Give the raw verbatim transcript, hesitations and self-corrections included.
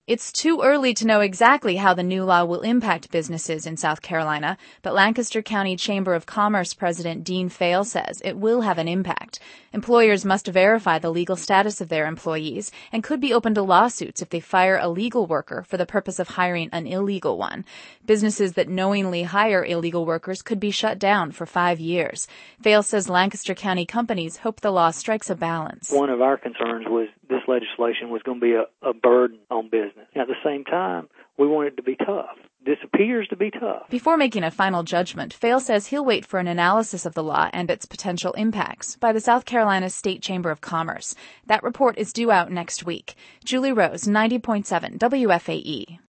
It's too early to know exactly how the new law will impact businesses in South Carolina, but Lancaster County Chamber of Commerce President Dean Fail says it will have an impact. Employers must verify the legal status of their employees and could be open to lawsuits if they fire a legal worker for the purpose of hiring an illegal one. Businesses that knowingly hire illegal workers could be shut down for five years. Fail says Lancaster County companies hope the law strikes a balance. One of our concerns was this legislation was going to be a, a burden on business. At the same time, we want it to be tough. This appears to be tough. Before making a final judgment, Fail says he'll wait for an analysis of the law and its potential impacts by the South Carolina State Chamber of Commerce. That report is due out next week. Julie Rose, ninety point seven W F A E.